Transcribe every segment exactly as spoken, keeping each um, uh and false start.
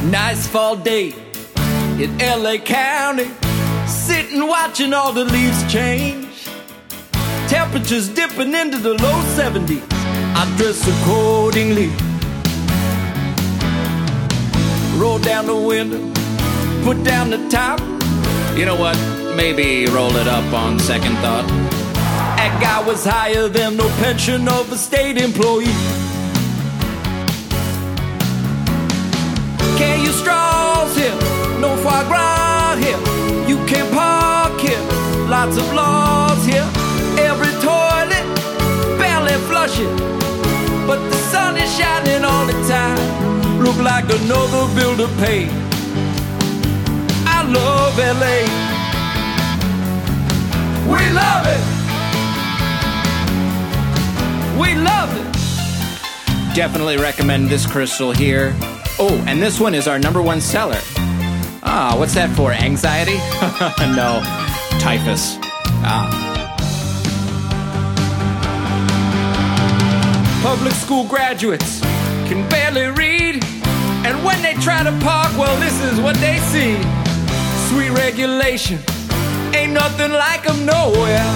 Nice fall day in L A County, sitting watching all the leaves change. Temperatures dipping into the low seventies. I dress accordingly. Roll down the window, put down the top. You know what? Maybe roll it up on second thought. That guy was higher than no pension of a state employee. Can't use straws here, no foie gras here. You can't park here, lots of laws here. Every toilet, barely flushing, but the sun is shining all the time. Look like another bill to pay. I love L A. We love it. We love it. Definitely recommend this crystal here. Oh, and this one is our number one seller. Ah, what's that for? Anxiety? No, typhus. Ah. Public school graduates can barely read, and when they try to park, well, this is what they see. Sweet regulation, ain't nothing like them nowhere.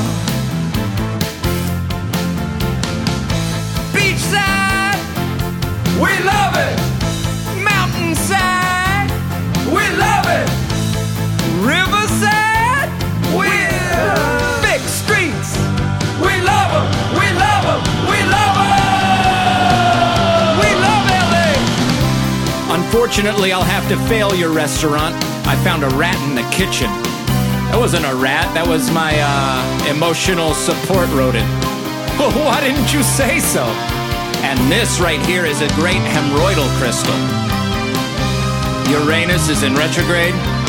Beachside, we love it. Mountainside, we love it. Riverside, we big streets, we love them, we love them, we love them. We love L A. Unfortunately, I'll have to fail your restaurant. I found a rat in the kitchen. That wasn't a rat, that was my uh, emotional support rodent. Well, why didn't you say so? And this right here is a great hemorrhoidal crystal. Uranus is in retrograde.